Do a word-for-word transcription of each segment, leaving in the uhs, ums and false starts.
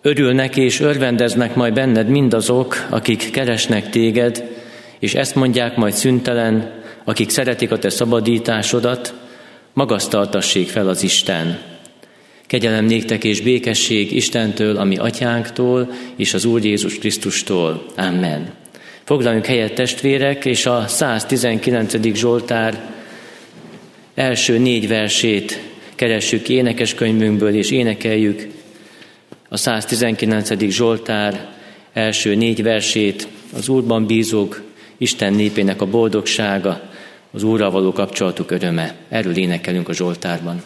Örülnek és örvendeznek majd benned mindazok, akik keresnek téged, és ezt mondják majd szüntelen, akik szeretik a te szabadításodat, magasztaltassék fel az Isten. Kegyelem néktek és békesség Istentől, a mi atyánktól, és az Úr Jézus Krisztustól. Amen. Foglaljunk helyet, testvérek, és a száztizenkilencedik Zsoltár első négy versét keressük énekeskönyvünkből, és énekeljük a száztizenkilencedik Zsoltár első négy versét. Az Úrban bízók, Isten népének a boldogsága, az Úrral való kapcsolatuk öröme. Erről énekelünk a Zsoltárban.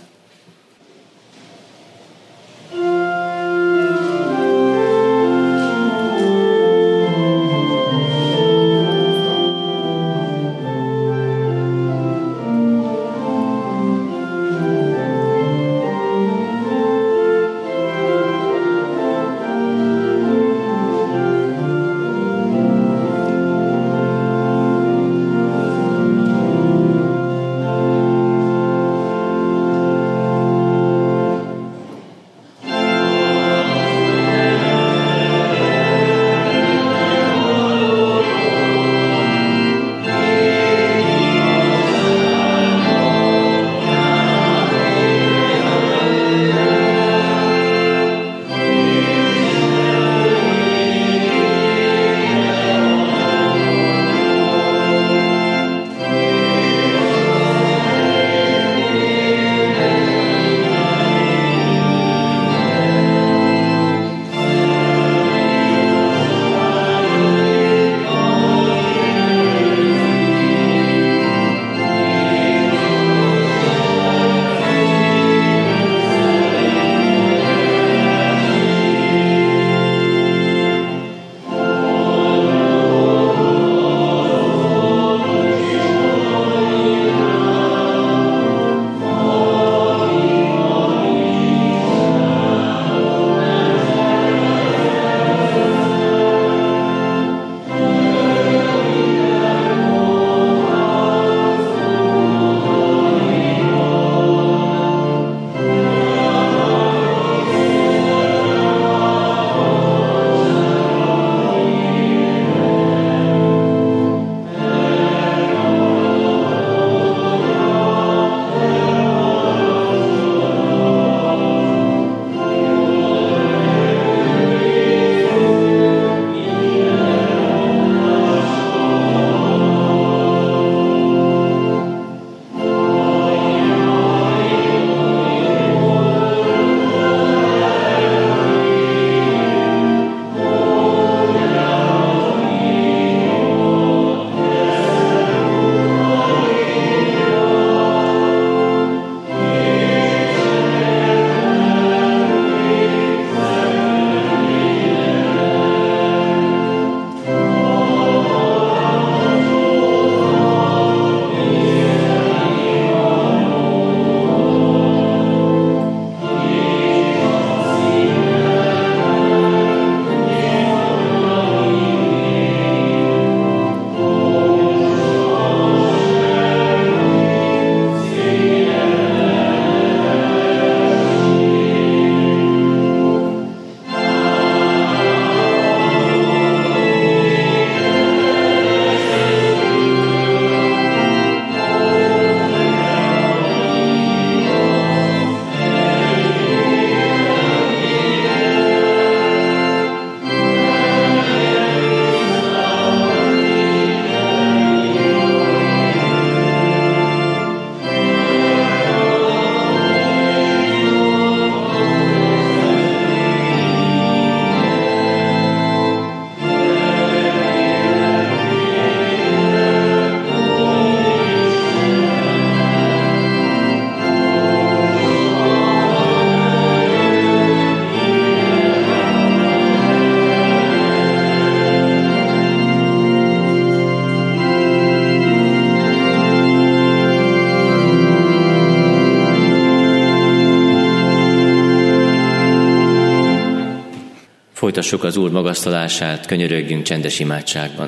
Folytassuk az Úr magasztalását, könyörögjünk csendes imádságban.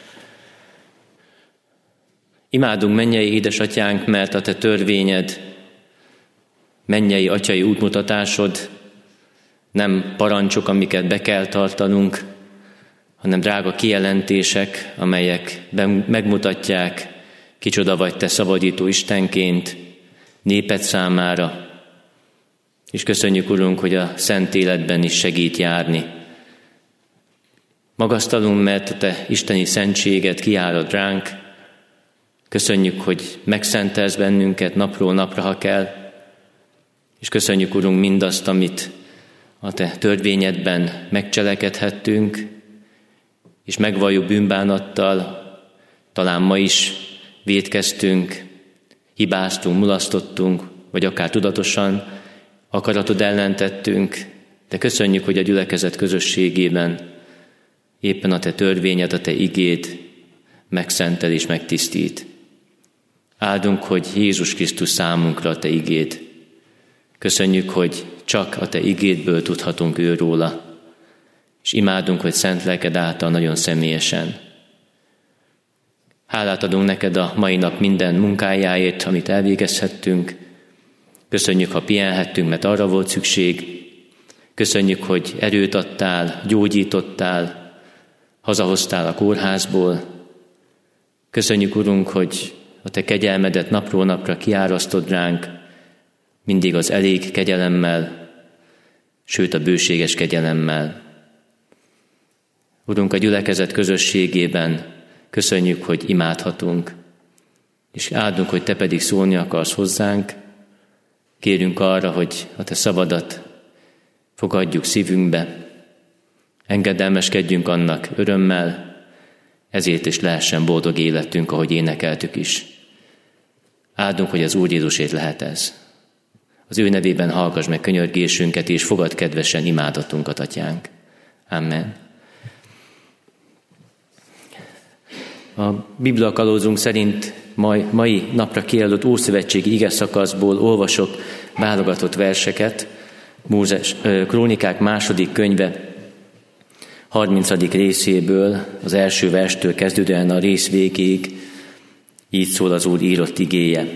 Imádunk, mennyei édesatyánk, mert a te törvényed, mennyei atyai útmutatásod nem parancsok, amiket be kell tartanunk, hanem drága kijelentések, amelyek megmutatják, kicsoda vagy te szabadító Istenként, néped számára. És köszönjük, Urunk, hogy a szent életben is segít járni. Magasztalunk, mert a te isteni szentséget kiárad ránk. Köszönjük, hogy megszentelsz bennünket napról napra, ha kell. És köszönjük, Urunk, mindazt, amit a te törvényedben megcselekedhettünk, és megvalljuk bűnbánattal, talán ma is vétkeztünk, hibáztunk, mulasztottunk, vagy akár tudatosan akaratod ellen tettünk, de köszönjük, hogy a gyülekezet közösségében éppen a te törvényed, a te igéd megszentel és megtisztít. Áldunk, hogy Jézus Krisztus számunkra a te igéd. Köszönjük, hogy csak a te igédből tudhatunk őróla, és imádunk, hogy szent lelked által nagyon személyesen. Hálát adunk neked a mai nap minden munkájáért, amit elvégezhettünk. Köszönjük, ha pihenhettünk, mert arra volt szükség. Köszönjük, hogy erőt adtál, gyógyítottál, hazahoztál a kórházból. Köszönjük, Urunk, hogy a te kegyelmedet napról napra kiárasztod ránk, mindig az elég kegyelemmel, sőt a bőséges kegyelemmel. Urunk, a gyülekezet közösségében köszönjük, hogy imádhatunk, és áldunk, hogy te pedig szólni akarsz hozzánk. Kérünk arra, hogy a te szavadat fogadjuk szívünkbe, engedelmeskedjünk annak örömmel, ezért is lehessen boldog életünk, ahogy énekeltük is. Áldunk, hogy az Úr Jézusért lehet ez. Az ő nevében hallgass meg könyörgésünket, és fogad kedvesen imádatunkat, Atyánk. Amen. A bibliakalózunk szerint mai, mai napra kiadott Ószövetségi igeszakaszból olvasok válogatott verseket, Mózes, Krónikák második könyve harmincadik részéből, az első verstől kezdődően a rész végéig, így szól az Úr írott igéje.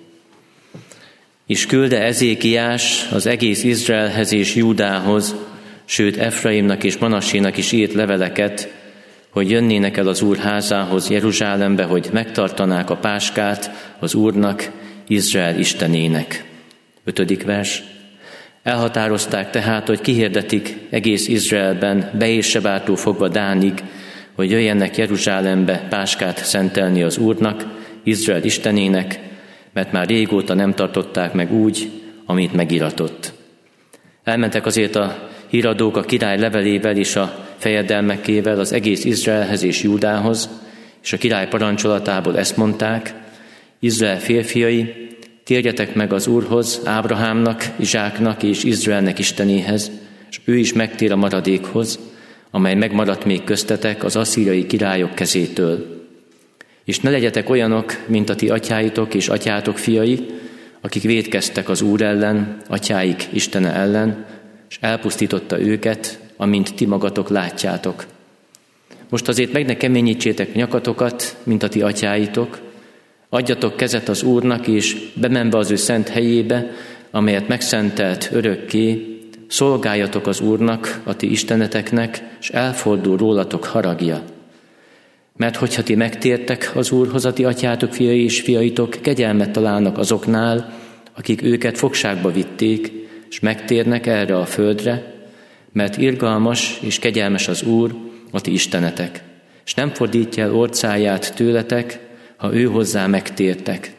És küldte Ezékiás az egész Izraelhez és Júdához, sőt Efraimnak és Manassénak is írt leveleket, hogy jönnének el az Úr házához Jeruzsálembe, hogy megtartanák a páskát az Úrnak, Izrael Istenének. Ötödik vers. Elhatározták tehát, hogy kihirdetik egész Izraelben, Beérsebától fogva Dánig, hogy jöjjenek Jeruzsálembe páskát szentelni az Úrnak, Izrael Istenének, mert már régóta nem tartották meg úgy, amit megiratott. Elmentek azért a híradók a király levelével és a fejedelmekével az egész Izraelhez és Júdához, és a király parancsolatából ezt mondták: Izrael férfiai, térjetek meg az Úrhoz, Ábrahámnak, Izsáknak és Izraelnek Istenéhez, és ő is megtér a maradékhoz, amely megmaradt még köztetek az asszíriai királyok kezétől. És ne legyetek olyanok, mint a ti atyáitok és atyátok fiai, akik vétkeztek az Úr ellen, atyáik Istene ellen, és elpusztította őket, amint ti magatok látjátok. Most azért meg ne keményítsétek nyakatokat, mint a ti atyáitok, adjatok kezet az Úrnak, és bemenve az ő szent helyébe, amelyet megszentelt örökké, szolgáljatok az Úrnak, a ti isteneteknek, és elfordul rólatok haragja. Mert hogyha ti megtértek az Úrhoz, a ti atyátok fiai és fiaitok kegyelmet találnak azoknál, akik őket fogságba vitték, és megtérnek erre a földre, mert irgalmas és kegyelmes az Úr, a ti istenetek, és nem fordítja el orcáját tőletek, ha ő hozzá megtértek.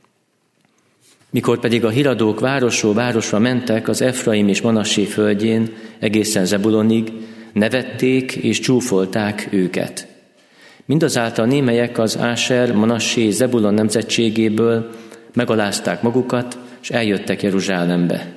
Mikor pedig a híradók városról városra mentek az Efraim és Manassé földjén, egészen Zebulonig, nevették és csúfolták őket. Mindazáltal némelyek az Áser, Manassé és Zebulon nemzetségéből megalázták magukat, és eljöttek Jeruzsálembe.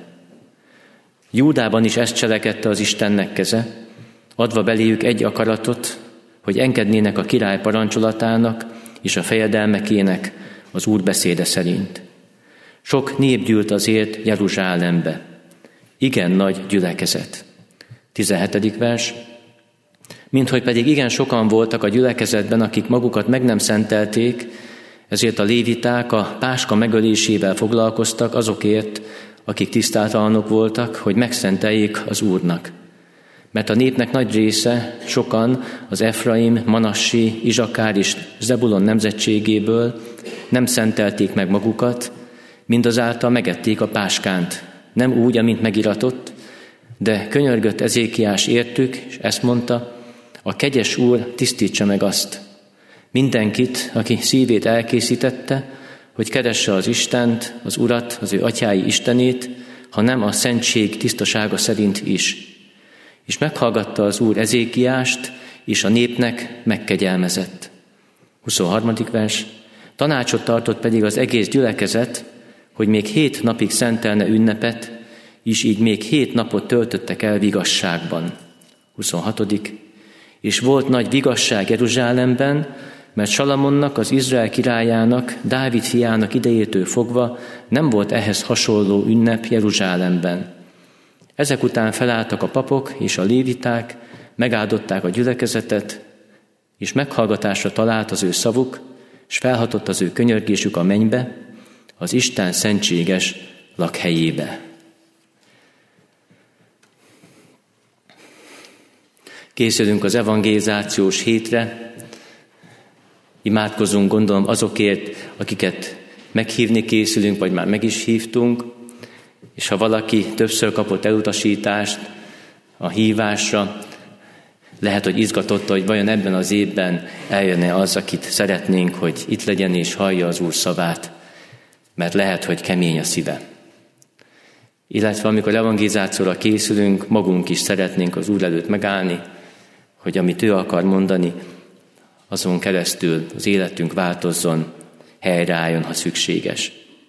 Júdában is ezt cselekedte az Istennek keze, adva beléjük egy akaratot, hogy engednének a király parancsolatának és a fejedelmekének az Úr beszéde szerint. Sok nép gyűlt azért Jeruzsálembe. Igen nagy gyülekezet. tizenhetedik vers. Minthogy pedig igen sokan voltak a gyülekezetben, akik magukat meg nem szentelték, ezért a léviták a páska megölésével foglalkoztak azokért, akik tisztátalanok voltak, hogy megszenteljék az Úrnak. Mert a népnek nagy része, sokan az Efraim, Manassi, Izsakár és Zebulon nemzetségéből nem szentelték meg magukat, mindazáltal megették a páskánt. Nem úgy, amint megiratott, de könyörgött Ezékiás értük, és ezt mondta, a kegyes Úr tisztítsa meg azt. Mindenkit, aki szívét elkészítette, hogy keresse az Istent, az Urat, az ő atyái Istenét, ha nem a szentség tisztasága szerint is. És meghallgatta az Úr Ezékiást, és a népnek megkegyelmezett. huszonharmadik vers. Tanácsot tartott pedig az egész gyülekezet, hogy még hét napig szentelne ünnepet, és így még hét napot töltöttek el vigasságban. huszonhatodik. És volt nagy vigasság Jeruzsálemben, mert Salamonnak, az Izrael királyának, Dávid fiának idejétől fogva nem volt ehhez hasonló ünnep Jeruzsálemben. Ezek után felálltak a papok és a léviták, megáldották a gyülekezetet, és meghallgatásra talált az ő szavuk, és felhatott az ő könyörgésük a mennybe, az Isten szentséges lakhelyébe. Készülünk az evangelizációs hétre, imádkozunk, gondolom, azokért, akiket meghívni készülünk, vagy már meg is hívtunk, és ha valaki többször kapott elutasítást a hívásra, lehet, hogy izgatotta, hogy vajon ebben az évben eljönne az, akit szeretnénk, hogy itt legyen és hallja az Úr szavát, mert lehet, hogy kemény a szíve. Illetve amikor evangelizációra készülünk, magunk is szeretnénk az Úr előtt megállni, hogy amit ő akar mondani, azon keresztül az életünk változzon, helyreálljon, ha szükséges.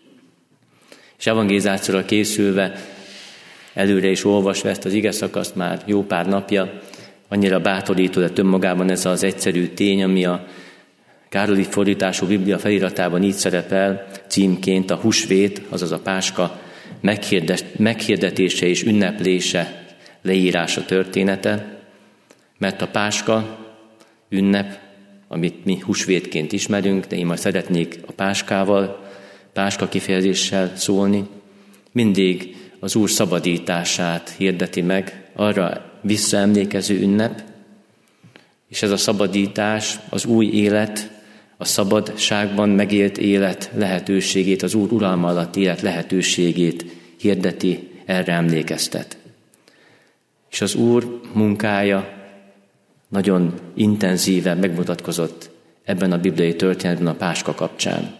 És evangelizációra készülve, előre is olvasva ezt az igeszakaszt már jó pár napja, annyira bátorító lett önmagában ez az egyszerű tény, ami a Károli fordítású Biblia feliratában így szerepel, címként a húsvét, azaz a páska meghirdetése és ünneplése, leírása története, mert a páska ünnep, amit mi húsvétként ismerünk, de én majd szeretnék a páskával, páska kifejezéssel szólni, mindig az Úr szabadítását hirdeti meg, arra visszaemlékező ünnep, és ez a szabadítás, az új élet, a szabadságban megélt élet lehetőségét, az Úr uralma alatt élet lehetőségét hirdeti, erre emlékeztet. És az Úr munkája nagyon intenzíven megmutatkozott ebben a bibliai történetben a páska kapcsán.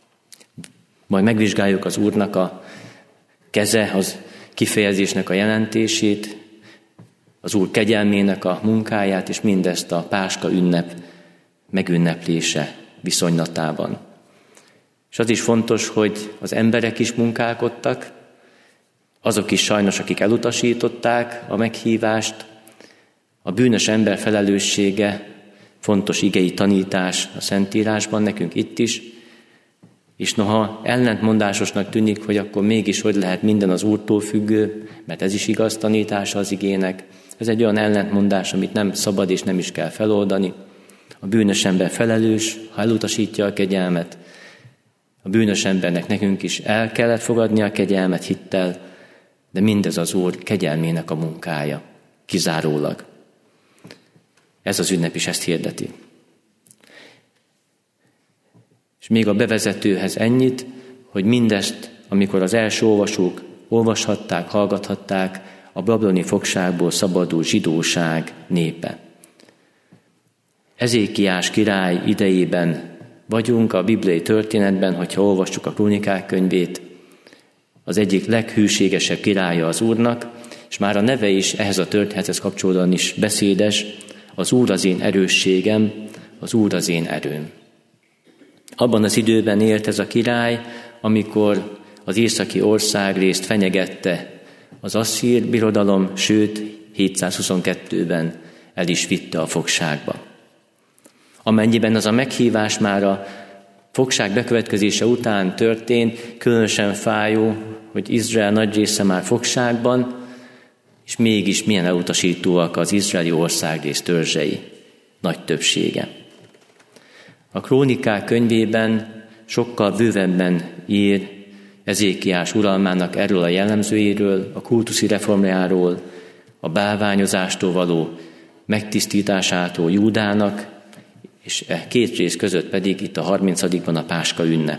Majd megvizsgáljuk az Úrnak a keze, az kifejezésnek a jelentését, az Úr kegyelmének a munkáját, és mindezt a páska ünnep megünneplése viszonylatában. És az is fontos, hogy az emberek is munkálkodtak, azok is sajnos, akik elutasították a meghívást, a bűnös ember felelőssége, fontos igei tanítás a Szentírásban, nekünk itt is, és noha ellentmondásosnak tűnik, hogy akkor mégis hogy lehet minden az Úrtól függő, mert ez is igaz tanítása az igének, ez egy olyan ellentmondás, amit nem szabad és nem is kell feloldani. A bűnös ember felelős, ha elutasítja a kegyelmet. A bűnös embernek nekünk is el kellett fogadni a kegyelmet hittel, de mindez az Úr kegyelmének a munkája, kizárólag. Ez az ünnep is ezt hirdeti. És még a bevezetőhez ennyit, hogy mindezt, amikor az első olvasók olvashatták, hallgathatták, a babiloni fogságból szabadul zsidóság népe. Ezékiás király idejében vagyunk a bibliai történetben, hogyha olvassuk a Krónikák könyvét, az egyik leghűségesebb királya az Úrnak, és már a neve is ehhez a történethez kapcsolódóan is beszédes, az Úr az én erősségem, az Úr az én erőm. Abban az időben élt ez a király, amikor az északi országrészt fenyegette az asszír birodalom, sőt hétszázhuszonkettőben el is vitte a fogságba. Amennyiben az a meghívás már a fogság bekövetkezése után történt, különösen fájó, hogy Izrael nagy része már fogságban, és mégis milyen elutasítóak az izraeli országrész törzsei, nagy többsége. A Krónikák könyvében sokkal bővebben ír Ezékiás uralmának erről a jellemzőjéről, a kultuszi reformjáról, a bálványozástól való megtisztításától Júdának, és e két rész között pedig itt a harmincadikban a Páska ünnep.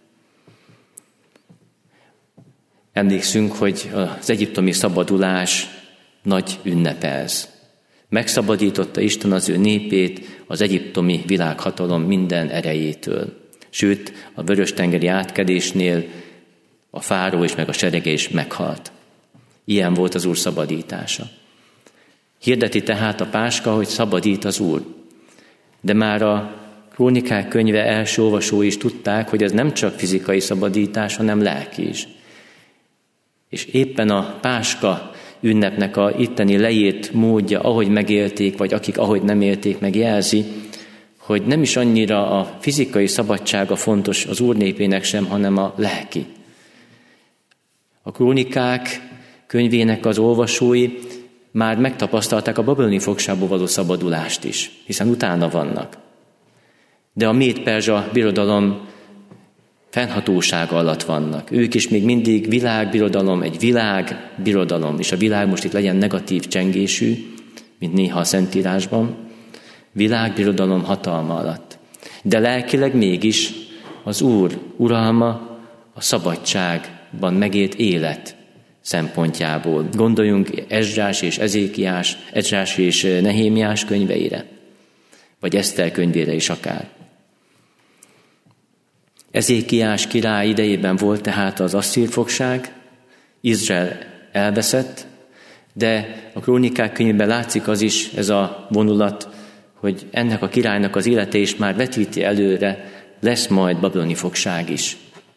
Emlékszünk, hogy az egyiptomi szabadulás nagy ünnepe ez. Megszabadította Isten az ő népét az egyiptomi világhatalom minden erejétől. Sőt, a Vörös-tengeri átkelésnél a fáró és meg a serege is meghalt. Ilyen volt az Úr szabadítása. Hirdeti tehát a Páska, hogy szabadít az Úr. De már a Krónikák könyve első olvasói is tudták, hogy ez nem csak fizikai szabadítás, hanem lelki is. És éppen a Páska ünnepnek a itteni leírt módja, ahogy megélték, vagy akik ahogy nem élték, meg jelzi, hogy nem is annyira a fizikai szabadsága fontos az Úr népének sem, hanem a lelki. A Krónikák könyvének az olvasói már megtapasztalták a babiloni fogságból való szabadulást is, hiszen utána vannak. De a Méd-perzsa birodalom fennhatósága alatt vannak. Ők is még mindig világbirodalom, egy világbirodalom, és a világ most itt legyen negatív csengésű, mint néha a Szentírásban, világbirodalom hatalma alatt. De lelkileg mégis az Úr uralma a szabadságban megélt élet szempontjából. Gondoljunk Ezrás és Ezékiás, Ezrás és Nehémiás könyveire, vagy Eszter könyvére is akár. Ezékiás király idejében volt tehát az asszír fogság, Izrael elveszett, de a Krónikák könyvében látszik az is, ez a vonulat, hogy ennek a királynak az élete is már vetíti előre, lesz majd babiloni fogság is.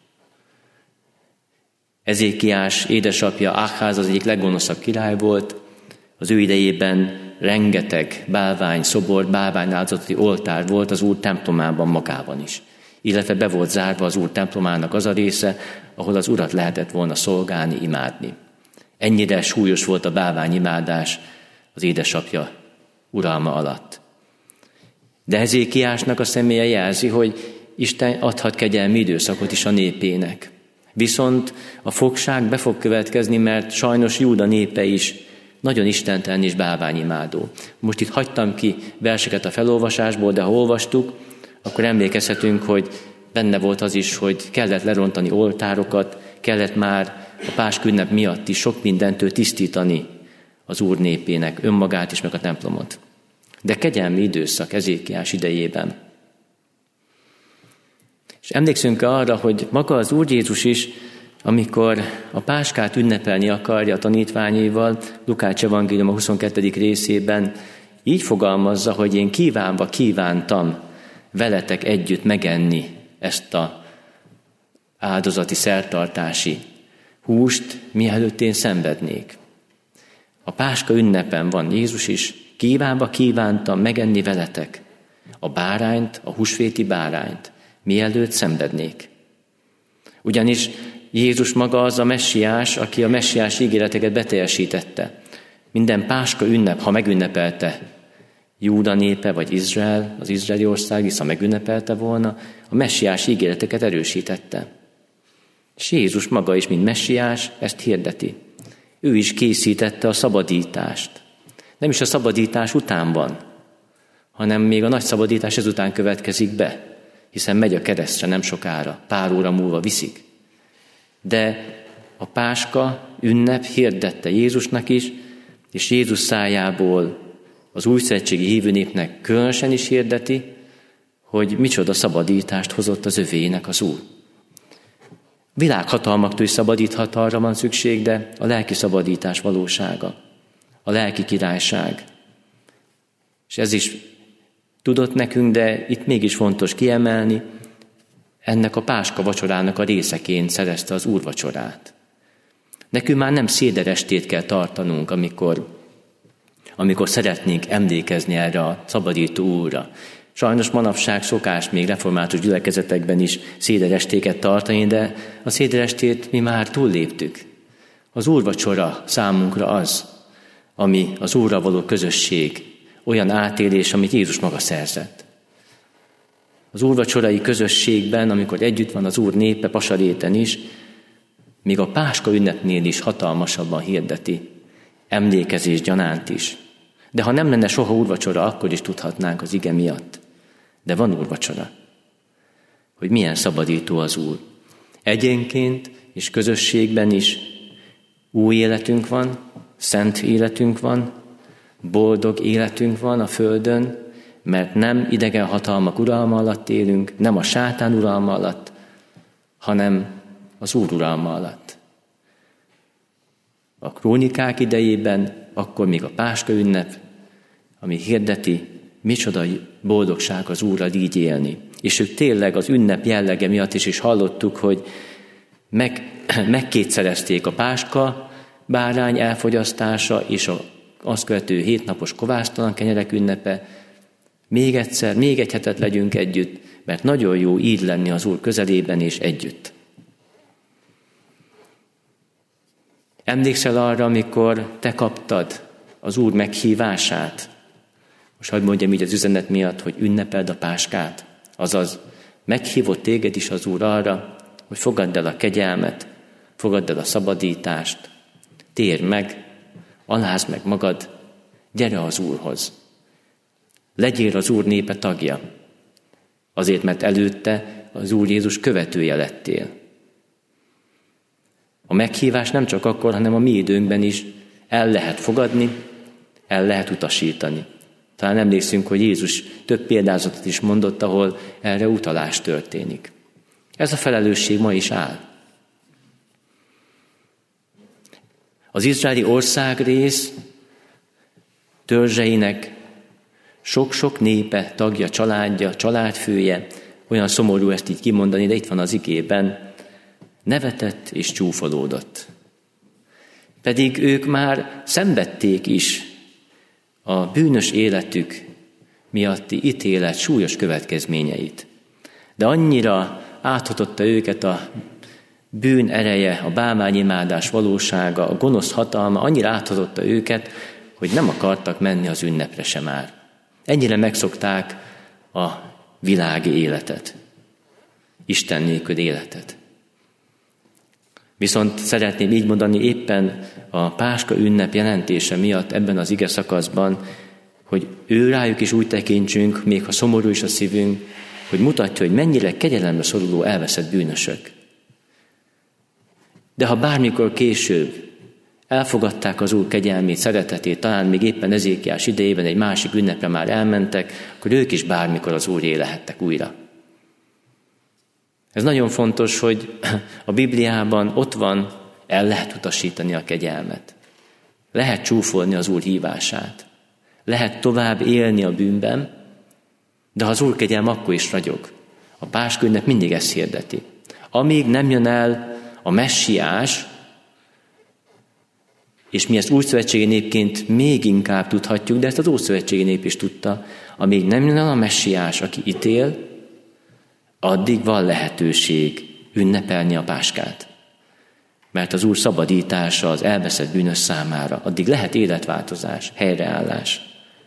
Ezékiás édesapja Áház az egyik leggonoszabb király volt, az ő idejében rengeteg bálvány szobor, bálvány áldozati oltár volt az Úr templomában magában is. Illetve be volt zárva az Úr templomának az a része, ahol az Urat lehetett volna szolgálni, imádni. Ennyire súlyos volt a bálványimádás az édesapja uralma alatt. De Ezékiásnak a személye jelzi, hogy Isten adhat kegyelmi időszakot is a népének. Viszont a fogság be fog következni, mert sajnos Júda népe is nagyon istentelen és bálványimádó. Most itt hagytam ki verseket a felolvasásból, de ha olvastuk, akkor emlékezhetünk, hogy benne volt az is, hogy kellett lerontani oltárokat, kellett már a Páska ünnep miatt is sok mindentől tisztítani az Úr népének, önmagát is, meg a templomot. De kegyelmi időszak Ezékiás idejében. És emlékszünk arra, hogy maga az Úr Jézus is, amikor a Páskát ünnepelni akarja a tanítványaival, Lukács evangélium a huszonkettedik részében így fogalmazza, hogy én kívánva kívántam veletek együtt megenni ezt a áldozati szertartási húst, mielőtt én szenvednék. A Páska ünnepen van Jézus is, kívánva kívántam megenni veletek a bárányt, a húsvéti bárányt, mielőtt szenvednék. Ugyanis Jézus maga az a messiás, aki a messiás ígéreteket beteljesítette. Minden Páska ünnep, ha megünnepelte Júda népe vagy Izrael, az izraeli ország, hisz ha megünnepelte volna, a messiás ígéreteket erősítette. És Jézus maga is, mint messiás, ezt hirdeti. Ő is készítette a szabadítást. Nem is a szabadítás után van, hanem még a nagy szabadítás ezután következik be, hiszen megy a keresztre nem sokára, pár óra múlva viszik. De a Páska ünnep hirdette Jézusnak is, és Jézus szájából az újszövetségi hívő népnek különösen is hirdeti, hogy micsoda szabadítást hozott az övének az Úr. Világhatalmaktól is szabadíthat, arra van szükség, de a lelki szabadítás valósága, a lelki királyság. És ez is tudott nekünk, de itt mégis fontos kiemelni, ennek a Páska vacsorának a részeként szerezte az úrvacsorát. Nekünk már nem széderestét kell tartanunk, amikor, amikor szeretnénk emlékezni erre a szabadító Úrra. Sajnos manapság szokás még református gyülekezetekben is széderestéket tartani, de a széderestét mi már túlléptük. Az úrvacsora számunkra az, ami az Úrral való közösség, olyan átélés, amit Jézus maga szerzett. Az úrvacsorai közösségben, amikor együtt van az Úr népe, Pasaréten is, még a Páska ünnepnél is hatalmasabban hirdeti, emlékezés gyanánt is. De ha nem lenne soha úrvacsora, akkor is tudhatnánk az ige miatt. De van úrvacsora. Hogy milyen szabadító az Úr. Egyénként és közösségben is új életünk van, szent életünk van, boldog életünk van a földön, mert nem idegen hatalmak uralma alatt élünk, nem a sátán uralma alatt, hanem az Úr uralma alatt. A krónikák idejében, akkor még a Páska ünnep, ami hirdeti, micsoda boldogság az Úrral így élni. És ők tényleg az ünnep jellege miatt is, is hallottuk, hogy meg, megkétszerezték a Páska bárány elfogyasztása és a azt követő hétnapos kovásztalan kenyerek ünnepe. Még egyszer, még egy hetet legyünk együtt, mert nagyon jó így lenni az Úr közelében és együtt. Emlékszel arra, amikor te kaptad az Úr meghívását? Most hadd mondjam így az üzenet miatt, hogy ünnepeld a Páskát. Azaz, meghívott téged is az Úr arra, hogy fogadd el a kegyelmet, fogadd el a szabadítást, térj meg, alázd meg magad, gyere az Úrhoz. Legyél az Úr népe tagja, azért, mert előtte az Úr Jézus követője lettél. A meghívás nem csak akkor, hanem a mi időnkben is el lehet fogadni, el lehet utasítani. Talán emlékszünk, hogy Jézus több példázatot is mondott, ahol erre utalás történik. Ez a felelősség ma is áll. Az izraeli országrész törzseinek sok-sok népe, tagja, családja, családfője, olyan szomorú ezt így kimondani, de itt van az igében, nevetett és csúfolódott. Pedig ők már szenvedték is a bűnös életük miatti ítélet súlyos következményeit. De annyira áthatotta őket a bűn ereje, a bálványimádás valósága, a gonosz hatalma, annyira áthatotta őket, hogy nem akartak menni az ünnepre sem már. Ennyire megszokták a világi életet, Isten nélkül életet. Viszont szeretném így mondani éppen a Páska ünnep jelentése miatt ebben az ige szakaszban, hogy ő rájuk is úgy tekintsünk, még ha szomorú is a szívünk, hogy mutatja, hogy mennyire kegyelemre szoruló elveszett bűnösök. De ha bármikor később elfogadták az Úr kegyelmét, szeretetét, talán még éppen Ezékiás idejében egy másik ünnepre már elmentek, akkor ők is bármikor az Úré lehettek újra. Ez nagyon fontos, hogy a Bibliában ott van, el lehet utasítani a kegyelmet. Lehet csúfolni az Úr hívását. Lehet tovább élni a bűnben, de ha az Úr kegyelme akkor is ragyog. A Páska ünnep mindig ezt hirdeti. Amíg nem jön el a messiás, és mi ezt újszövetségi népként még inkább tudhatjuk, de ezt az ószövetségi nép is tudta, amíg nem jön el a messiás, aki ítél, addig van lehetőség ünnepelni a Páskát. Mert az Úr szabadítása az elveszett bűnös számára, addig lehet életváltozás, helyreállás.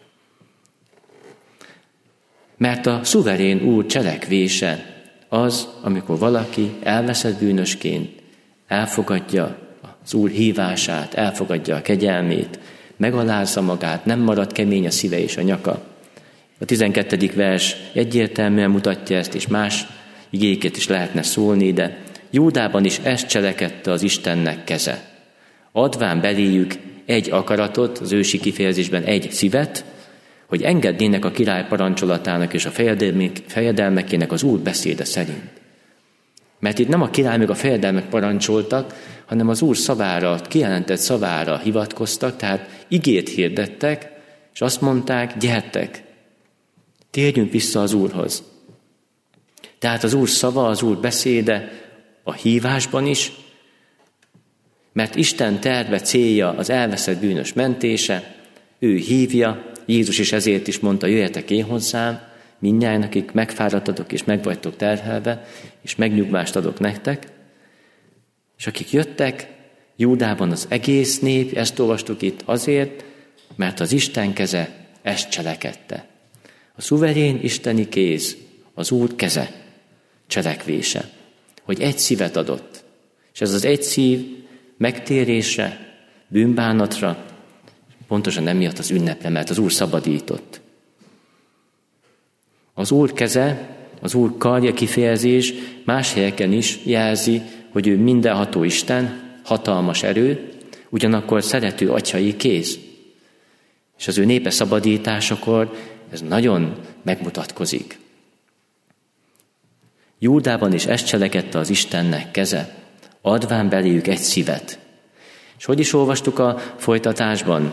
Mert a szuverén Úr cselekvése az, amikor valaki elveszett bűnösként elfogadja az Úr hívását, elfogadja a kegyelmét, megalázza magát, nem marad kemény a szíve és a nyaka. A tizenkettedik vers egyértelműen mutatja ezt, és más igéket is lehetne szólni, de Júdában is ezt cselekedte az Istennek keze. Adván beléjük egy akaratot, az ősi kifejezésben egy szívet, hogy engednének a király parancsolatának és a fejedelmekének az Úr beszéde szerint. Mert itt nem a király meg a fejedelmek parancsoltak, hanem az Úr szavára, kijelentett szavára hivatkoztak, tehát igét hirdettek, és azt mondták, gyertek, térjünk vissza az Úrhoz. Tehát az Úr szava, az Úr beszéde a hívásban is, mert Isten terve, célja az elveszett bűnös mentése, ő hívja, Jézus is ezért is mondta, jöjjetek én hozzám, mindnyájan, akik megfáradtatok és meg vagytok terhelve, és megnyugvást adok nektek. És akik jöttek, Júdában az egész nép, ezt olvastuk itt azért, mert az Isten keze ezt cselekedte. A szuverén isteni kéz, az Úr keze, cselekvése, hogy egy szívet adott. És ez az egy szív megtérésre, bűnbánatra, pontosan emiatt az ünnepre, mert az Úr szabadított. Az Úr keze, az Úr karja kifejezés más helyeken is jelzi, hogy ő mindenható Isten, hatalmas erő, ugyanakkor szerető atyai kéz. És az ő népe szabadításakor ez nagyon megmutatkozik. Júdában is ezt cselekedte az Istennek keze, adván beléjük egy szívet. És hogy is olvastuk a folytatásban?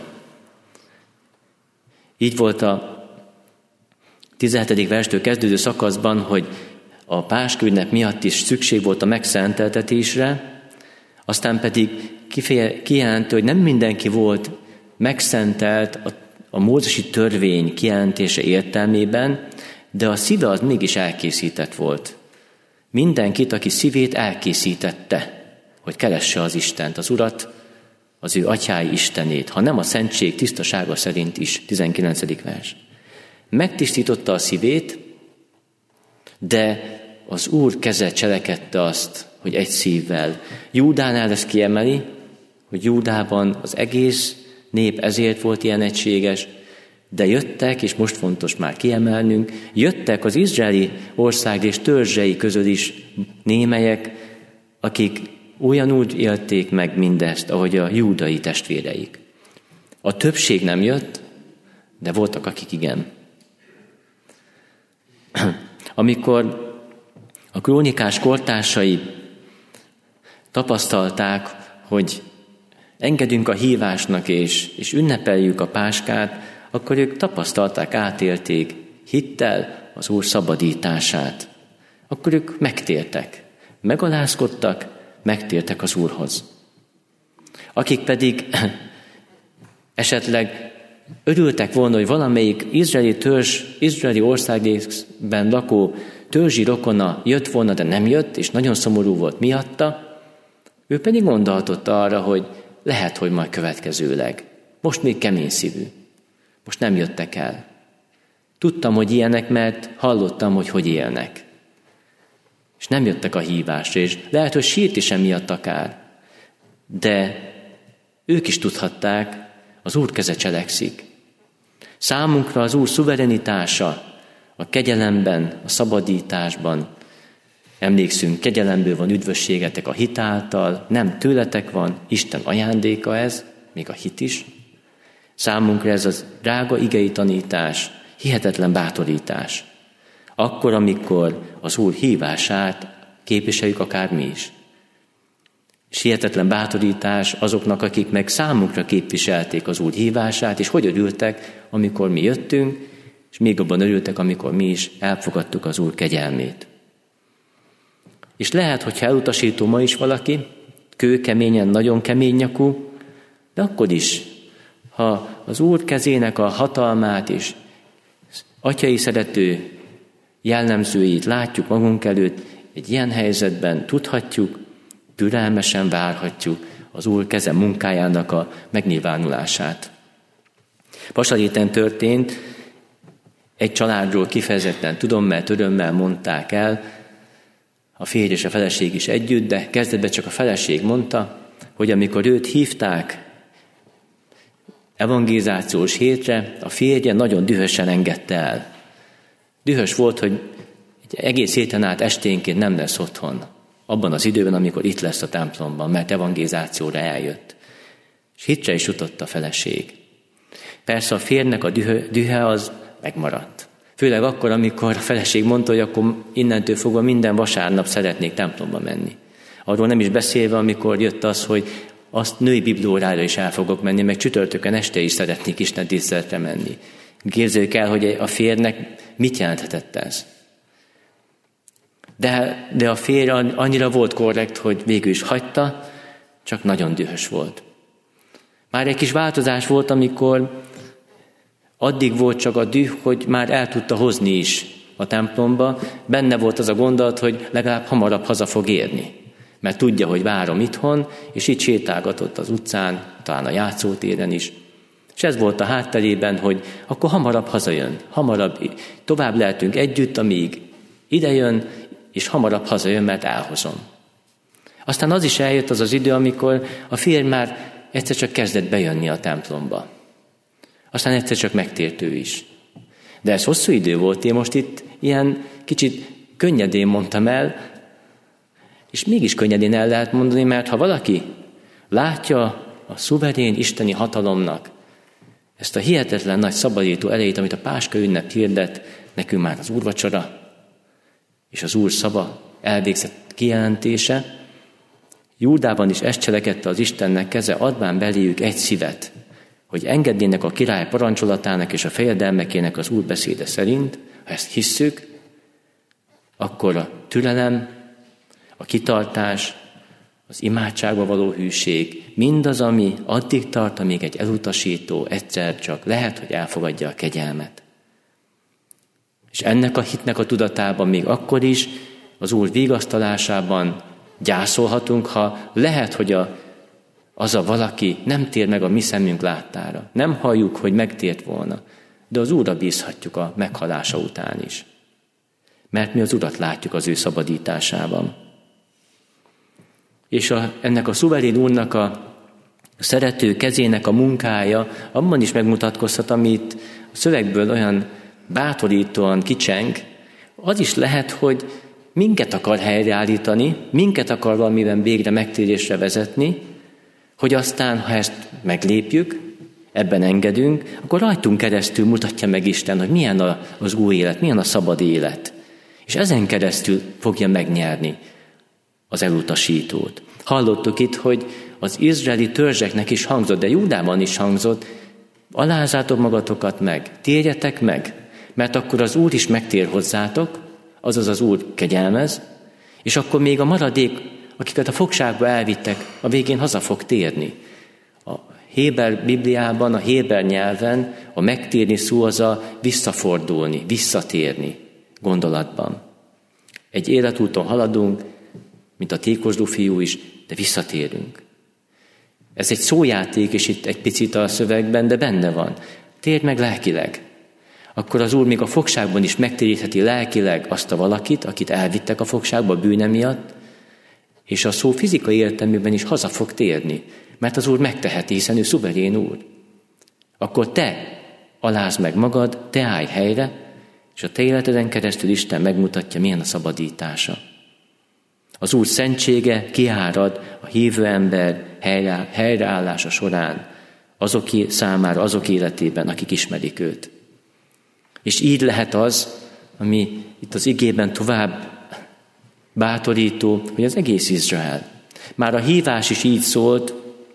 Így volt a tizenhetedik verstől kezdődő szakaszban, hogy a Páskünnep miatt is szükség volt a megszenteltetésre, aztán pedig kijelentő, hogy nem mindenki volt megszentelt a, a mózesi törvény kijelentése értelmében, de a szíve az mégis elkészített volt. Mindenkit, aki szívét elkészítette, hogy keresse az Istent, az Urat, az ő atyái Istenét, ha nem a szentség tisztasága szerint is, tizenkilencedik vers. Megtisztította a szívét, de az Úr keze cselekedte azt, hogy egy szívvel. Júdánál ezt kiemeli, hogy Júdában az egész nép ezért volt ilyen egységes, de jöttek, és most fontos már kiemelnünk, jöttek az izraeli ország és törzsei közül is némelyek, akik ugyanúgy élték meg mindezt, ahogy a júdai testvéreik. A többség nem jött, de voltak, akik igen. Amikor a krónikás kortársai tapasztalták, hogy engedünk a hívásnak és, és ünnepeljük a Páskát, akkor ők tapasztalták, átélték hittel az Úr szabadítását. Akkor ők megtértek, megalázkodtak, megtértek az Úrhoz. Akik pedig esetleg örültek volna, hogy valamelyik izraeli törzs, izraeli országrészben lakó törzsi rokona jött volna, de nem jött, és nagyon szomorú volt miatta, ő pedig gondolhatott arra, hogy lehet, hogy majd következőleg. Most még kemény szívű. Most nem jöttek el. Tudtam, hogy ilyenek, mert hallottam, hogy hogy élnek. És nem jöttek a hívásra, és lehet, hogy sírt is emiatt akár. De ők is tudhatták, az Úr keze cselekszik. Számunkra az Úr szuverenitása a kegyelemben, a szabadításban. Emlékszünk, kegyelemből van üdvösségetek a hit által, nem tőletek van, Isten ajándéka ez, még a hit is. Számunkra ez az drága igei tanítás, hihetetlen bátorítás. Akkor, amikor az Úr hívását képviseljük akár mi is. És hihetetlen bátorítás azoknak, akik meg számunkra képviselték az Úr hívását, és hogy örültek, amikor mi jöttünk, és még abban örültek, amikor mi is elfogadtuk az Úr kegyelmét. És lehet, hogyha elutasító ma is valaki, kőkeményen, nagyon kemény nyakú, de akkor is, ha az Úr kezének a hatalmát és atyai szerető jellemzőit látjuk magunk előtt, egy ilyen helyzetben tudhatjuk, türelmesen várhatjuk az Úr keze munkájának a megnyilvánulását. Vasaréten történt, egy családról kifejezetten tudom, mert örömmel mondták el, a férj és a feleség is együtt, de kezdetben csak a feleség mondta, hogy amikor őt hívták evangelizációs hétre, a férje nagyon dühösen engedte el. Dühös volt, hogy egy egész héten át esténként nem lesz otthon, abban az időben, amikor itt lesz a templomban, mert evangelizációra eljött. És hitre is jutott a feleség. Persze a férjnek a dühe, dühe az megmaradt. Főleg akkor, amikor a feleség mondta, hogy akkor innentől fogva minden vasárnap szeretnék templomba menni. Arról nem is beszélve, amikor jött az, hogy azt női bibliórára is el fogok menni, meg csütörtökön este is szeretnék Isten tiszteletre menni. Képzeljük el, hogy a férjnek mit jelenthetett ez. De, de a férj annyira volt korrekt, hogy végül is hagyta, csak nagyon dühös volt. Már egy kis változás volt, amikor addig volt csak a düh, hogy már el tudta hozni is a templomba. Benne volt az a gondolat, hogy legalább hamarabb haza fog érni. Mert tudja, hogy várom itthon, és így sétálgatott az utcán, talán a játszótéren is. És ez volt a hátterében, hogy akkor hamarabb hazajön, hamarabb tovább lehetünk együtt, amíg idejön, és hamarabb hazajön, mert elhozom. Aztán az is eljött az az idő, amikor a férj már egyszer csak kezdett bejönni a templomba. Aztán egyszer csak megtért ő is. De ez hosszú idő volt, én most itt ilyen kicsit könnyedén mondtam el, és mégis könnyedén el lehet mondani, mert ha valaki látja a szuverén isteni hatalomnak ezt a hihetetlen nagy szabadító erejét, amit a Páska ünnep hirdet, nekünk már az úrvacsora és az Úr szava elvégzett kijelentése, Júdában is ezt cselekedte az Istennek keze, adván beléjük egy szívet, hogy engedjenek a király parancsolatának és a fejedelmekének az Úr beszéde szerint. Ha ezt hisszük, akkor a türelem, a kitartás, az imádságba való hűség, mindaz, ami addig tart, amíg egy elutasító egyszer csak lehet, hogy elfogadja a kegyelmet. És ennek a hitnek a tudatában még akkor is az Úr vigasztalásában gyászolhatunk, ha lehet, hogy a, az a valaki nem tér meg a mi szemünk láttára. Nem halljuk, hogy megtért volna, de az Úrra bízhatjuk a meghalása után is. Mert mi az Urat látjuk az ő szabadításában. És a, ennek a szuverén Úrnak a szerető kezének a munkája abban is megmutatkozhat, amit a szövegből olyan bátorítóan kicseng, az is lehet, hogy minket akar helyreállítani, minket akar valamiben végre megtérésre vezetni, hogy aztán, ha ezt meglépjük, ebben engedünk, akkor rajtunk keresztül mutatja meg Isten, hogy milyen az új élet, milyen a szabad élet. És ezen keresztül fogja megnyerni az elutasítót. Hallottuk itt, hogy az izraeli törzseknek is hangzott, de Júdában is hangzott, alázátok magatokat meg, térjetek meg, mert akkor az Úr is megtér hozzátok, azaz az Úr kegyelmez, és akkor még a maradék, akiket a fogságba elvittek, a végén haza fog térni. A Héber Bibliában, a héber nyelven a megtérni szó az a visszafordulni, visszatérni gondolatban. Egy életúton haladunk, mint a tékosdú fiú is, de visszatérünk. Ez egy szójáték, és itt egy picit a szövegben, de benne van. Térj meg lelkileg. Akkor az Úr még a fogságban is megtérítheti lelkileg azt a valakit, akit elvittek a fogságba bűne miatt, és a szó fizikai értelmében is haza fog térni, mert az Úr megteheti, hiszen ő szuverén Úr. Akkor te alázd meg magad, te állj helyre, és a te életeden keresztül Isten megmutatja, milyen a szabadítása. Az Úr szentsége kiárad a hívő ember helyre, helyreállása során azok számára, azok életében, akik ismerik őt. És így lehet az, ami itt az igében tovább bátorító, hogy az egész Izrael. Már a hívás is így szólt,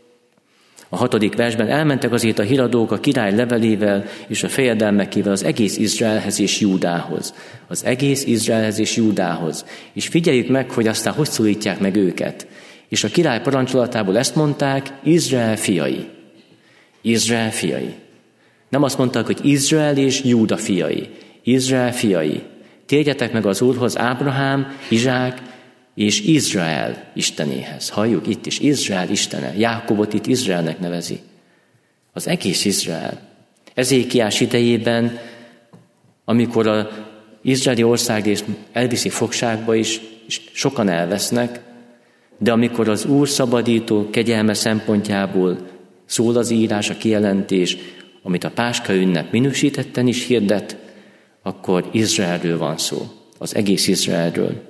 a hatodik versben elmentek azért a híradók a király levelével és a fejedelmekével az egész Izraelhez és Júdához. Az egész Izraelhez és Júdához. És figyeljük meg, hogy aztán hogy szólítják meg őket. És a király parancsolatából ezt mondták, Izrael fiai. Izrael fiai. Nem azt mondták, hogy Izrael és Júda fiai. Izrael fiai. Térjetek meg az Úrhoz, Ábrahám, Izsák és Izrael istenéhez. Halljuk itt is, Izrael istene. Jákobot itt Izraelnek nevezi. Az egész Izrael. Ezékiás idejében, amikor az izraeli országrészt elviszi fogságba is, és sokan elvesznek, de amikor az Úr szabadító kegyelme szempontjából szól az írás, a kijelentés, amit a Páska ünnep minősítetten is hirdet, akkor Izraelről van szó, az egész Izraelről.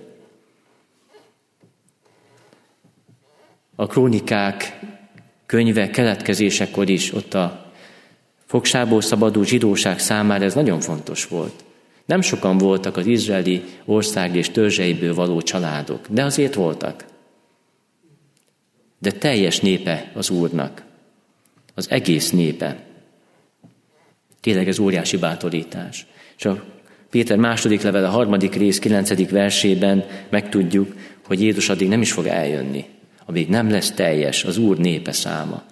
A krónikák könyve keletkezésekor is ott a fogságból szabaduló zsidóság számára ez nagyon fontos volt. Nem sokan voltak az izraeli ország és törzseiből való családok, de azért voltak. De teljes népe az Úrnak, az egész népe. Tényleg ez óriási bátorítás. És a Péter második levele, a harmadik rész, kilencedik versében megtudjuk, hogy Jézus addig nem is fog eljönni, amíg nem lesz teljes az Úr népe száma.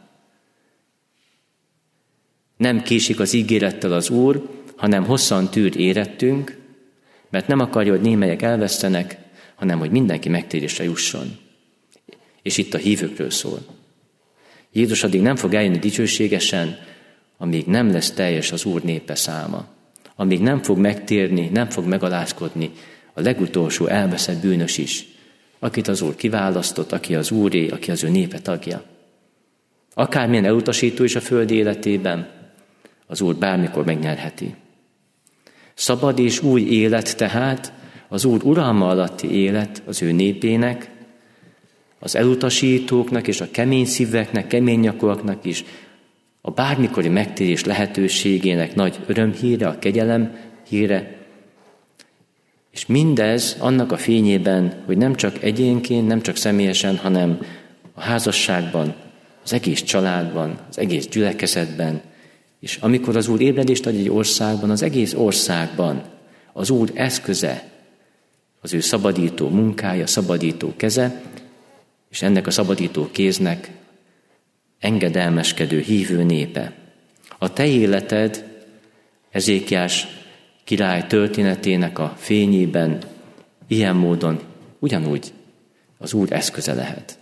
Nem késik az ígérettel az Úr, hanem hosszan tűr érettünk, mert nem akarja, hogy némelyek elvesztenek, hanem hogy mindenki megtérésre jusson. És itt a hívőkről szól. Jézus addig nem fog eljönni dicsőségesen, amíg nem lesz teljes az Úr népe száma. Amíg nem fog megtérni, nem fog megalázkodni a legutolsó elveszett bűnös is, akit az Úr kiválasztott, aki az Úré, aki az ő népe tagja. Akármilyen elutasító is a föld életében, az Úr bármikor megnyerheti. Szabad és új élet tehát, az Úr uralma alatti élet az ő népének, az elutasítóknak és a kemény szíveknek, kemény nyakúaknak is a bármikori megtérés lehetőségének nagy örömhíre, a kegyelem híre, és mindez annak a fényében, hogy nem csak egyénként, nem csak személyesen, hanem a házasságban, az egész családban, az egész gyülekezetben, és amikor az Úr ébredést ad egy országban, az egész országban az Úr eszköze, az ő szabadító munkája, szabadító keze, és ennek a szabadító kéznek engedelmeskedő, hívő népe. A te életed Ezékiás király történetének a fényében ilyen módon ugyanúgy az Úr eszköze lehet.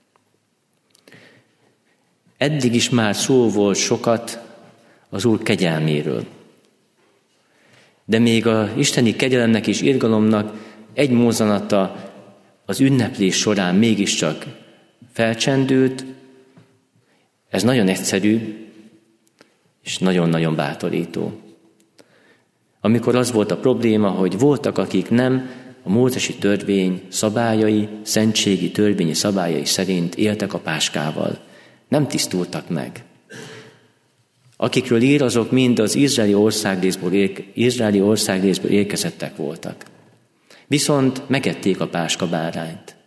Eddig is már szó volt sokat az Úr kegyelméről. De még az isteni kegyelemnek és irgalomnak egy mozzanata az ünneplés során mégiscsak felcsendült. Ez nagyon egyszerű és nagyon-nagyon bátorító. Amikor az volt a probléma, hogy voltak, akik nem a mózesi törvény szabályai, szentségi törvényi szabályai szerint éltek a páskával. Nem tisztultak meg. Akikről ír, azok mind az izraeli országrészből, érke, izraeli országrészből érkezettek voltak. Viszont megették a páska bárányt.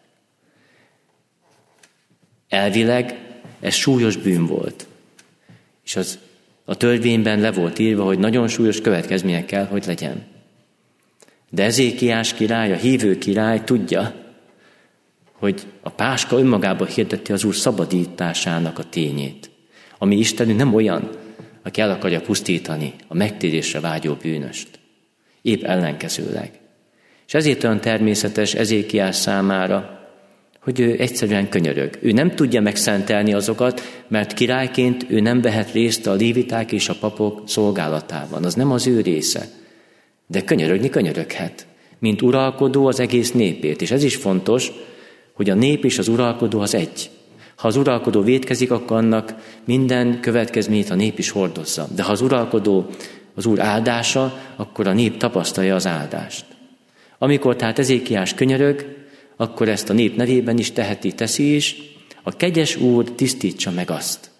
Elvileg ez súlyos bűn volt. És az a törvényben le volt írva, hogy nagyon súlyos következmények kell, hogy legyen. De Ezékiás király, a hívő király tudja, hogy a páska önmagában hirdeti az Úr szabadításának a tényét. Ami Istenünk nem olyan, aki el akarja pusztítani a megtérésre vágyó bűnöst. Épp ellenkezőleg. És ezért olyan természetes Ezékiás számára, hogy ő egyszerűen könyörög. Ő nem tudja megszentelni azokat, mert királyként ő nem vehet részt a léviták és a papok szolgálatában. Az nem az ő része. De könyörögni könyöröghet, mint uralkodó az egész népét. És ez is fontos, hogy a nép és az uralkodó az egy. Ha az uralkodó vétkezik, akkor annak minden következményét a nép is hordozza. De ha az uralkodó az Úr áldása, akkor a nép tapasztalja az áldást. Amikor tehát Ezékiás könyörög, akkor ezt a nép nevében is teheti, teszi is, a kegyes Úr tisztítsa meg azt.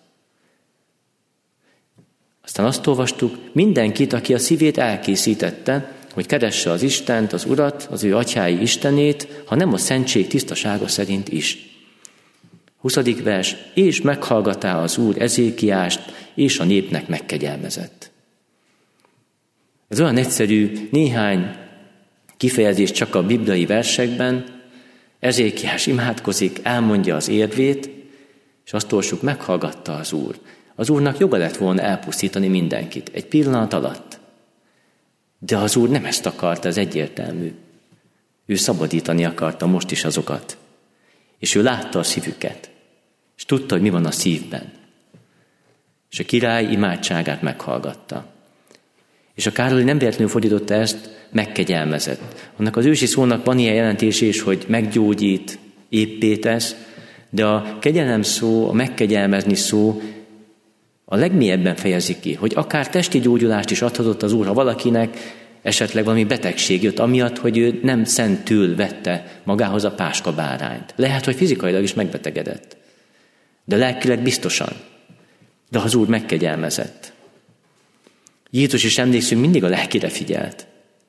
Aztán azt olvastuk, mindenkit, aki a szívét elkészítette, hogy keresse az Istent, az Urat, az ő atyái Istenét, ha nem a szentség tisztasága szerint is. huszadik vers, és meghallgatá az Úr Ezékiást, és a népnek megkegyelmezett. Ez olyan egyszerű, néhány kifejezés csak a bibliai versekben. Ezékiás imádkozik, elmondja az érvét, és azt olvassuk, meghallgatta az Úr. Az Úrnak joga lett volna elpusztítani mindenkit egy pillanat alatt. De az Úr nem ezt akarta, ez egyértelmű. Ő szabadítani akarta most is azokat. És ő látta a szívüket, és tudta, hogy mi van a szívben. És a király imádságát meghallgatta. És a Károly nem véletlenül fordította ezt, megkegyelmezett. Annak az ősi szónak van ilyen jelentés is, hogy meggyógyít, éppé tesz, de a kegyelem szó, a megkegyelmezni szó a legmélyebben fejezi ki, hogy akár testi gyógyulást is adhatott az Úr, ha valakinek esetleg valami betegség jött, amiatt, hogy ő nem szentül vette magához a páska bárányt. Lehet, hogy fizikailag is megbetegedett, de lelkileg biztosan. De az Úr megkegyelmezett. Jézus is, emlékszünk, mindig a lelkire figyelt.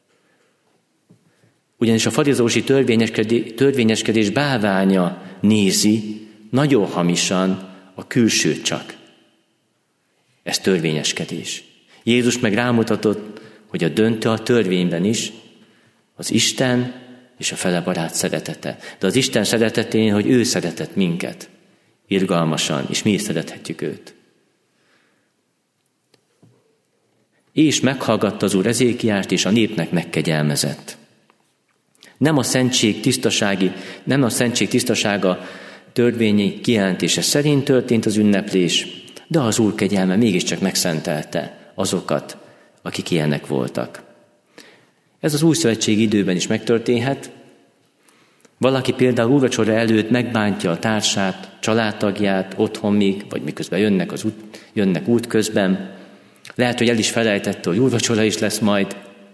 Ugyanis a farizósi törvényeskedés, törvényeskedés bálványa nézi nagyon hamisan a külsőt csak. Ez törvényeskedés. Jézus meg rámutatott, hogy a döntő a törvényben is az Isten és a fele barát szeretete. De az Isten szeretetén, hogy ő szeretett minket irgalmasan, és mi is szerethetjük őt. És meghallgatta az Úr Ezékiást, és a népnek megkegyelmezett. Nem a szentség tisztasági, nem a szentség tisztasága törvényi kijelentése szerint történt az ünneplés, de az Úr kegyelme mégiscsak megszentelte azokat, akik ilyenek voltak. Ez az új szövetségi időben is megtörténhet. Valaki például úrvacsora előtt megbántja a társát, családtagját otthon még, vagy miközben jönnek, az út, jönnek út közben. Lehet, hogy el is felejtette, hogy úrvacsora is lesz majd,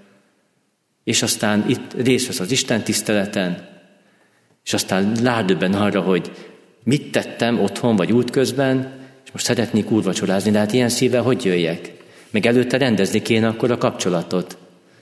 és aztán itt részt vesz az Isten tiszteleten, és aztán rádöbben arra, hogy mit tettem otthon vagy útközben, és most szeretnék úrvacsorázni, de hát ilyen szívvel hogy jöjjek? Meg előtte rendezni kéne akkor a kapcsolatot.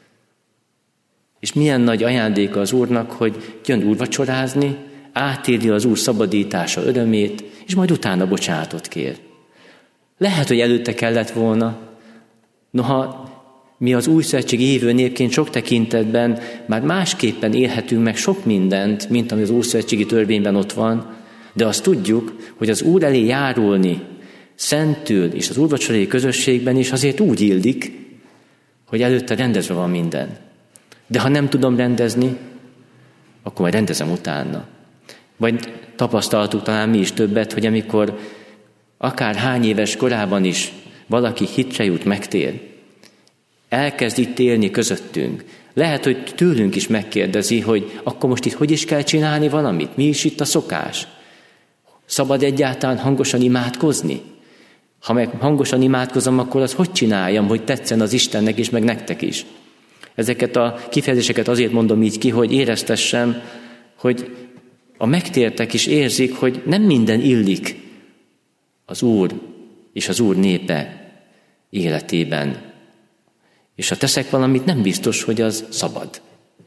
És milyen nagy ajándéka az Úrnak, hogy jön úrvacsorázni, átéli az Úr szabadítása örömét, és majd utána bocsánatot kér. Lehet, hogy előtte kellett volna, noha mi az újszövetségi hívő népként sok tekintetben már másképpen élhetünk meg sok mindent, mint ami az újszövetségi törvényben ott van, de azt tudjuk, hogy az Úr elé járulni szentül és az úrvacsorai közösségben is azért úgy illik, hogy előtte rendezve van minden. De ha nem tudom rendezni, akkor majd rendezem utána. Vagy tapasztaltuk talán mi is többet, hogy amikor akár hány éves korában is valaki hitre jut, megtér, elkezd itt élni közöttünk. Lehet, hogy tőlünk is megkérdezi, hogy akkor most itt hogy is kell csinálni valamit? Mi is itt a szokás? Szabad egyáltalán hangosan imádkozni? Ha meg hangosan imádkozom, akkor az hogy csináljam, hogy tetszen az Istennek is, meg nektek is? Ezeket a kifejezéseket azért mondom így ki, hogy éreztessem, hogy a megtértek is érzik, hogy nem minden illik az Úr és az Úr népe életében. És ha teszek valamit, nem biztos, hogy az szabad.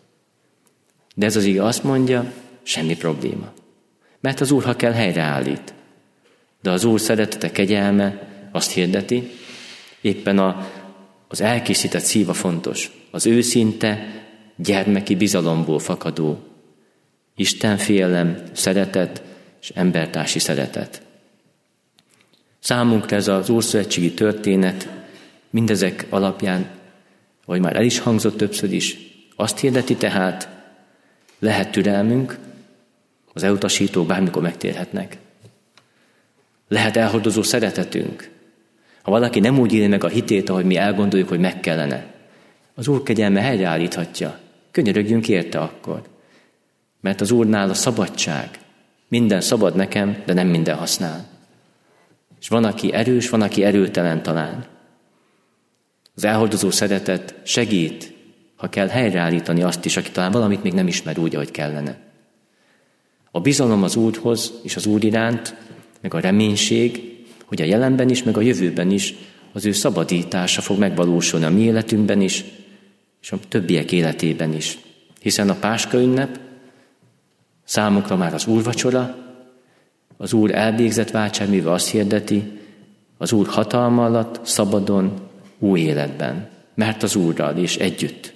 De ez az ige azt mondja, semmi probléma. Mert az Úr, ha kell, helyreállít. De az Úr szeretete, kegyelme azt hirdeti, éppen a, az elkészített szív a fontos. Az őszinte, gyermeki bizalomból fakadó Istenfélelem, szeretet és embertársi szeretet. Számunkra ez az ószövetségi történet mindezek alapján, vagy már el is hangzott többször is, azt hirdeti tehát, lehet türelmünk, az elutasítók bármikor megtérhetnek. Lehet elhordozó szeretetünk. Ha valaki nem úgy éli meg a hitét, ahogy mi elgondoljuk, hogy meg kellene, az Úr kegyelme helyreállíthatja. Könyörögjünk érte akkor. Mert az Úrnál a szabadság. Minden szabad nekem, de nem minden használ. És van, aki erős, van, aki erőtelen talán. Az elhordozó szeretet segít, ha kell helyreállítani azt is, aki talán valamit még nem ismer úgy, ahogy kellene. A bizalom az Úrhoz és az Úr iránt, meg a reménység, hogy a jelenben is, meg a jövőben is az ő szabadítása fog megvalósulni a mi életünkben is, és a többiek életében is. Hiszen a Páska ünnep számunkra már az úrvacsora, az Úr elvégzett váltságműve azt hirdeti, az Úr hatalma alatt, szabadon, új életben, mert az Úrral és együtt.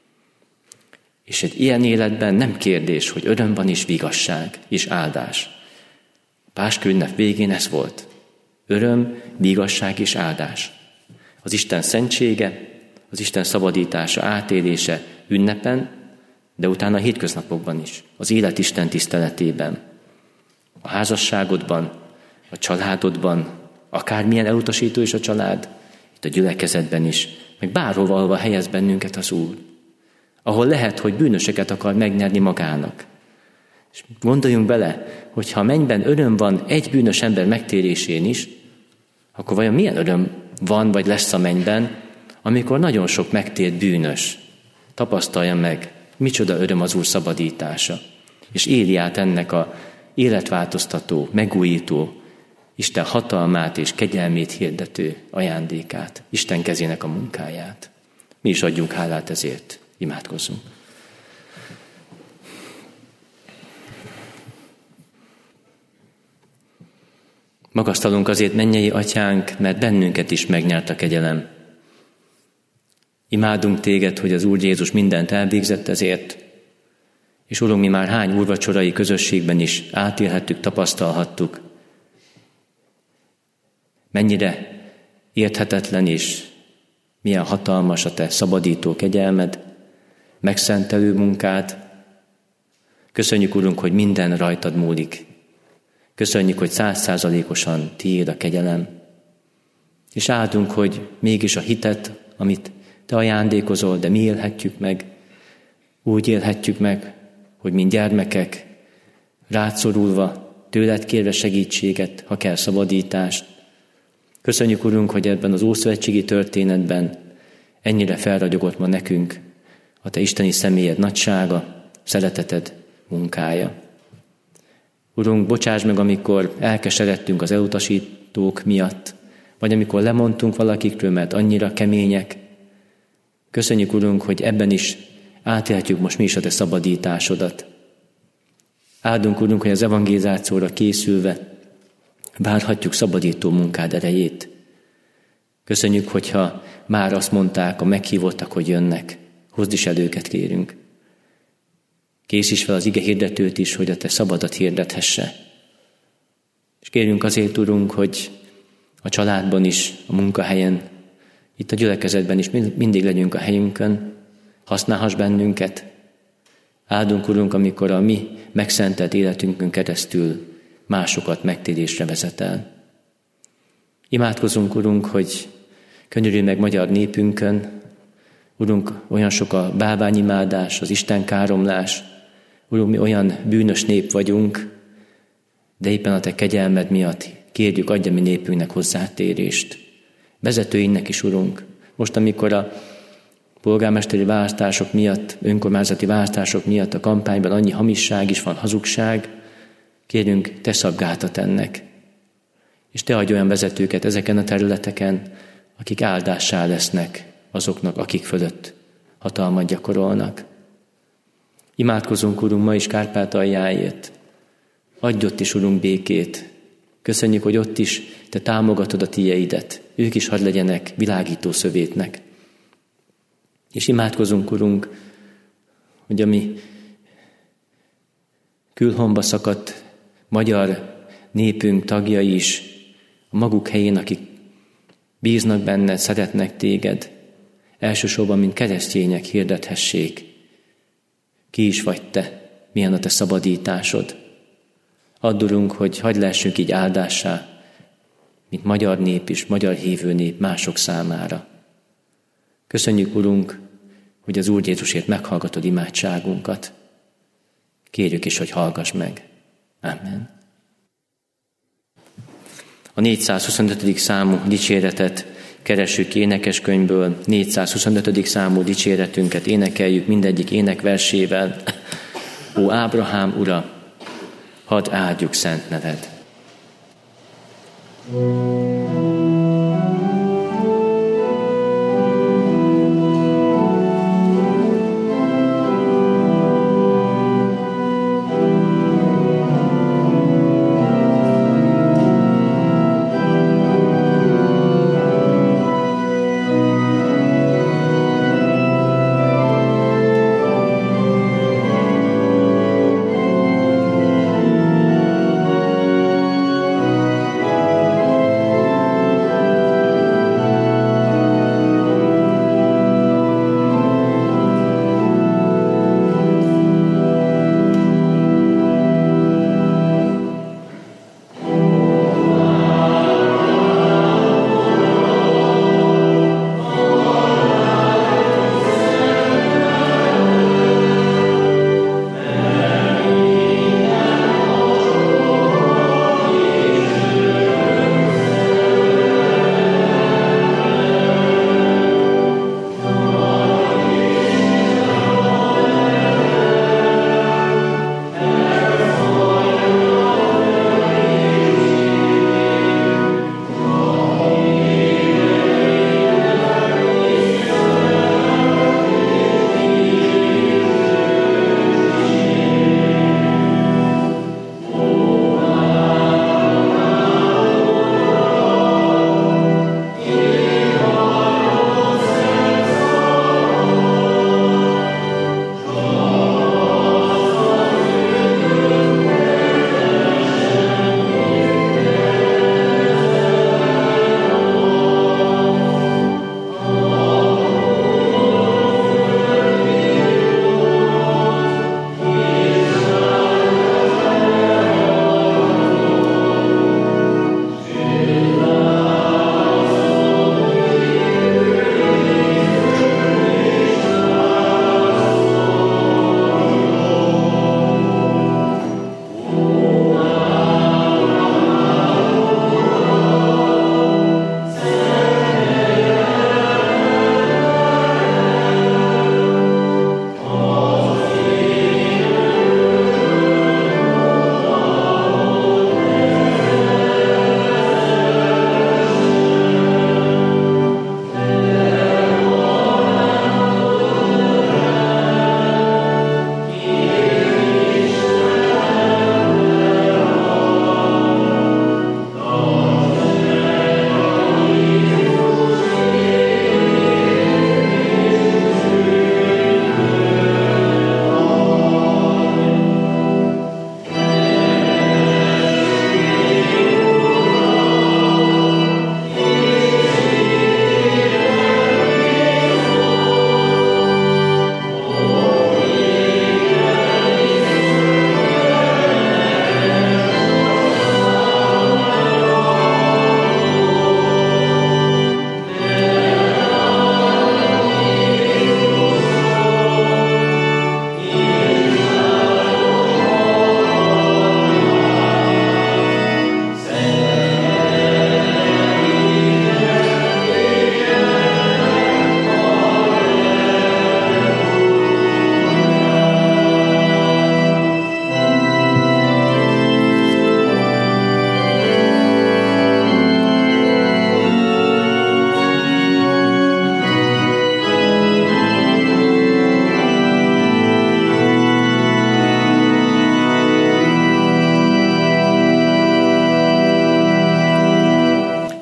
És egy ilyen életben nem kérdés, hogy öröm van és vigasság és áldás. A Páska ünnep végén ez volt. Öröm, vigasság és áldás. Az Isten szentsége, az Isten szabadítása, átélése ünnepen, de utána a hétköznapokban is, az élet Isten tiszteletében, a házasságodban, a családodban, akármilyen elutasító is a család, itt a gyülekezetben is, meg bárhova, ahova helyez bennünket az Úr, ahol lehet, hogy bűnöseket akar megnyerni magának. És gondoljunk bele, hogy ha a mennyben öröm van egy bűnös ember megtérésén is, akkor vajon milyen öröm van, vagy lesz a mennyben, amikor nagyon sok megtért bűnös tapasztalja meg, micsoda öröm az Úr szabadítása, és éli át ennek a életváltoztató, megújító, Isten hatalmát és kegyelmét hirdető ajándékát, Isten kezének a munkáját. Mi is adjunk hálát ezért, imádkozzunk. Magasztalunk azért, mennyei Atyánk, mert bennünket is megnyert a kegyelem. Imádunk téged, hogy az Úr Jézus mindent elvégzett ezért, és Urunk, mi már hány úrvacsorai közösségben is átélhettük, tapasztalhattuk, mennyire érthetetlen és milyen hatalmas a te szabadító kegyelmed, megszentelő munkád. Köszönjük, Urunk, hogy minden rajtad múlik. Köszönjük, hogy százszázalékosan tiéd a kegyelem. És áldunk, hogy mégis a hitet, amit te ajándékozol, de mi élhetjük meg, úgy élhetjük meg, hogy mint gyermekek rád szorulva, tőled kérve segítséget, ha kell szabadítást. Köszönjük, Urunk, hogy ebben az ószövetségi történetben ennyire felragyogott ma nekünk a Te isteni személyed nagysága, szereteted, munkája. Urunk, bocsáss meg, amikor elkeseredtünk az elutasítók miatt, vagy amikor lemondtunk valakikről, mert annyira kemények. Köszönjük, Urunk, hogy ebben is átélhetjük most mi is a Te szabadításodat. Áldunk, Urunk, hogy az evangelizációra készülve várhatjuk szabadító munkád erejét. Köszönjük, hogyha már azt mondták a meghívottak, hogy jönnek. Hozd is el őket, kérünk. Készíts fel az ige hirdetőt is, hogy a Te szabadat hirdethesse. És kérünk azért, Urunk, hogy a családban is, a munkahelyen, itt a gyülekezetben is mindig legyünk a helyünkön, használhass bennünket. Áldunk, Urunk, amikor a mi megszentelt életünkön keresztül másokat megtérésre vezetel. Imádkozunk, Urunk, hogy könyörülj meg magyar népünkön. Urunk, olyan sok a bálványimádás, az istenkáromlás. Urunk, mi olyan bűnös nép vagyunk, de éppen a Te kegyelmed miatt kérjük, adja mi népünknek hozzátérést. Vezetőinknek is, Urunk. Most, amikor a polgármesteri választások miatt, önkormányzati választások miatt a kampányban annyi hamisság is van, hazugság, kérjünk, Te szabd gátat ennek. És Te adj olyan vezetőket ezeken a területeken, akik áldássá lesznek azoknak, akik fölött hatalmat gyakorolnak. Imádkozunk, Urunk, ma is Kárpátaljáért. Adj ott is, Urunk, békét. Köszönjük, hogy ott is Te támogatod a tieidet. Ők is hadd legyenek világító szövétnek. És imádkozunk, Urunk, hogy a mi külhomba szakadt magyar népünk tagjai is a maguk helyén, akik bíznak benned, szeretnek Téged, elsősorban, mint keresztények hirdethessék. Ki is vagy Te, milyen a Te szabadításod. Add, Urunk, hogy hagyd lehessünk így áldássá, mint magyar nép is, magyar hívő nép mások számára. Köszönjük, Urunk, hogy az Úr Jézusért meghallgatod imádságunkat. Kérjük is, hogy hallgass meg. Amen. A négyszázhuszonötödik számú dicséretet keressük énekeskönyvből, négyszázhuszonötödik számú dicséretünket énekeljük mindegyik énekversével. Ó Ábrahám ura, hadd áldjuk szent neved! Thank you.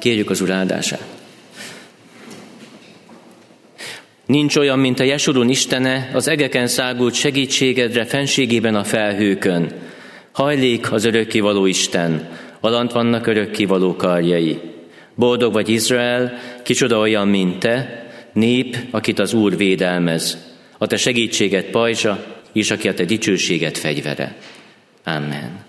Kérjük az Úr áldását. Nincs olyan, mint a Jesurun Istene, az egeken szágult segítségedre, fenségében a felhőkön. Hajlék az örökkévaló Isten, alant vannak örökkévaló karjai. Boldog vagy Izrael, kicsoda olyan, mint te, nép, akit az Úr védelmez. A te segítséged pajzsa, és aki a te dicsőséged fegyvere. Amen.